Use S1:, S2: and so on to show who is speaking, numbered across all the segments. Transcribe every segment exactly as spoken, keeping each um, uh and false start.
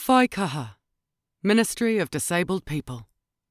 S1: Whai Kaha, Ministry of Disabled People.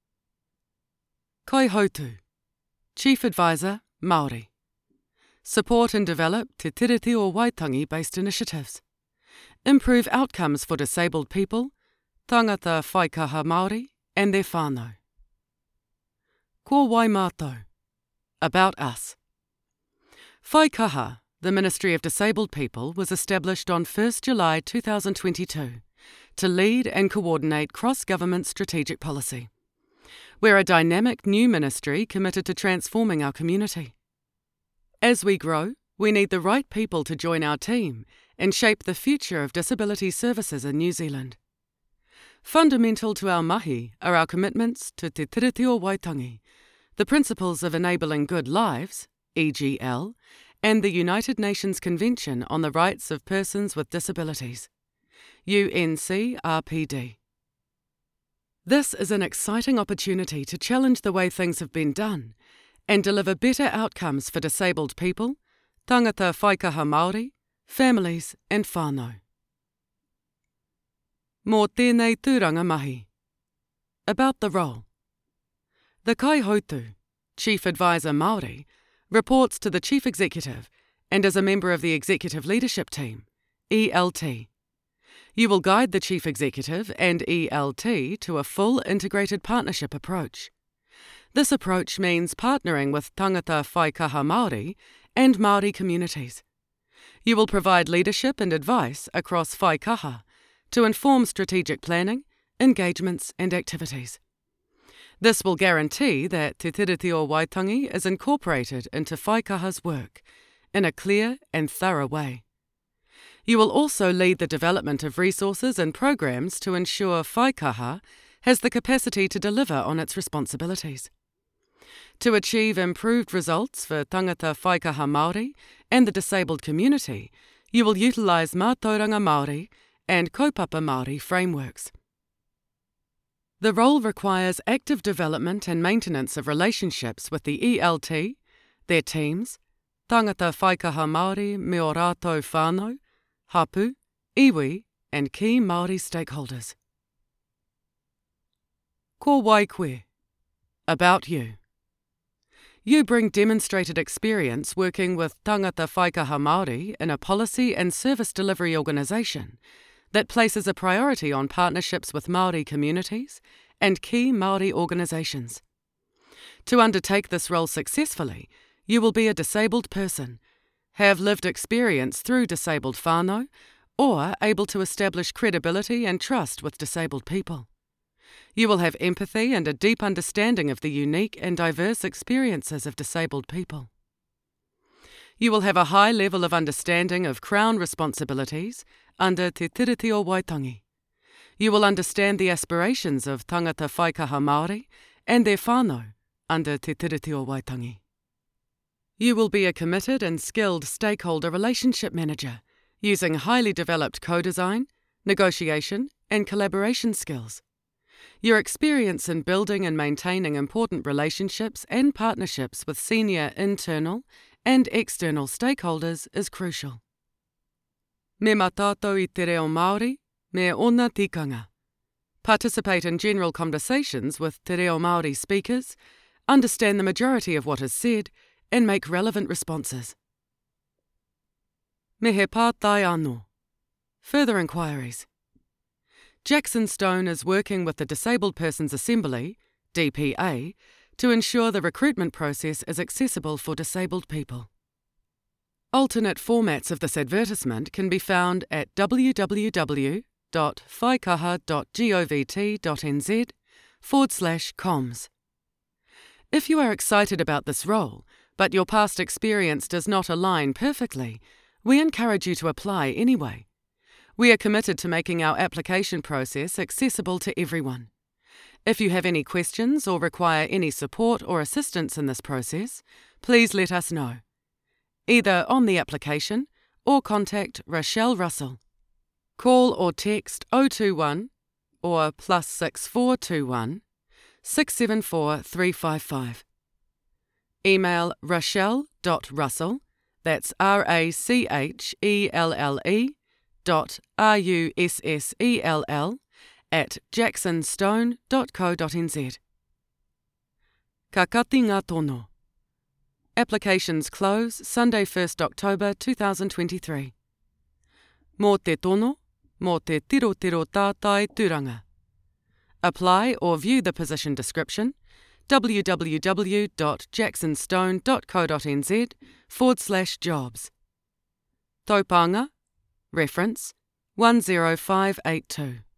S1: Kaihautu, Chief Advisor, Māori. Support and develop Te Tiriti o Waitangi-based initiatives. Improve outcomes for disabled people, tangata Whai Kaha Māori and their whānau. Ko wai mātou. About us. Whai Kaha, the Ministry of Disabled People, was established on first July two thousand twenty-two to lead and coordinate cross-government strategic policy. We're a dynamic new ministry committed to transforming our community. As we grow, we need the right people to join our team and shape the future of disability services in New Zealand. Fundamental to our mahi are our commitments to Te Tiriti o Waitangi, the Principles of Enabling Good Lives, E G L, and the United Nations Convention on the Rights of Persons with Disabilities, U N C R P D. This is an exciting opportunity to challenge the way things have been done and deliver better outcomes for disabled people, tangata Whai Kaha Māori, families and whānau. Mō tēnei tūranga mahi. About the role. The Kaihautu, Chief Advisor Māori, reports to the Chief Executive and is a member of the Executive Leadership Team, E L T. You will guide the Chief Executive and E L T to a full integrated partnership approach. This approach means partnering with tangata Whai Kaha Māori and Māori communities. You will provide leadership and advice across Whai Kaha to inform strategic planning, engagements and activities. This will guarantee that Te Tiriti o Waitangi is incorporated into Whai Kaha's work in a clear and thorough way. You will also lead the development of resources and programs to ensure Whai Kaha has the capacity to deliver on its responsibilities. To achieve improved results for tangata Whai Kaha Māori and the disabled community, you will utilise Mātauranga Māori and Kaupapa Māori frameworks. The role requires active development and maintenance of relationships with the E L T, their teams, tangata Whai Kaha Māori me o rātou whānau, hapu, iwi and key Māori stakeholders. Ko wai koe. About you. You bring demonstrated experience working with tangata Whai Kaha Māori in a policy and service delivery organisation that places a priority on partnerships with Māori communities and key Māori organisations. To undertake this role successfully, you will be a disabled person, have lived experience through disabled whānau, or able to establish credibility and trust with disabled people. You will have empathy and a deep understanding of the unique and diverse experiences of disabled people. You will have a high level of understanding of Crown responsibilities under Te Tiriti o Waitangi. You will understand the aspirations of tangata Whai Kaha Māori and their whānau under Te Tiriti o Waitangi. You will be a committed and skilled stakeholder relationship manager, using highly developed co-design, negotiation and collaboration skills. Your experience in building and maintaining important relationships and partnerships with senior internal and external stakeholders is crucial. Me matatou I te reo Māori, me ona tikanga. Participate in general conversations with te reo Māori speakers, understand the majority of what is said, and make relevant responses. Me he pātai anō. Further inquiries. Jackson Stone is working with the Disabled Persons Assembly, D P A, to ensure the recruitment process is accessible for disabled people. Alternate formats of this advertisement can be found at w w w dot whaikaha dot govt dot n z forward slash comms. If you are excited about this role, but your past experience does not align perfectly, we encourage you to apply anyway. We are committed to making our application process accessible to everyone. If you have any questions or require any support or assistance in this process, please let us know, either on the application or contact Rochelle Russell. Call or text oh two one or plus six four two one, six seven four three five five. Email rochelle.russell, that's R A C H E L L E, dot R U S S E L L, at jackson stone dot co dot n z. Ka kati ngā tono. Applications close Sunday first October two thousand twenty-three. Mō te tono, mō te tirotiro tātai tūranga. Apply or view the position description w w w dot jackson stone dot co dot n z forward slash jobs. Taupanga, reference one zero five eight two.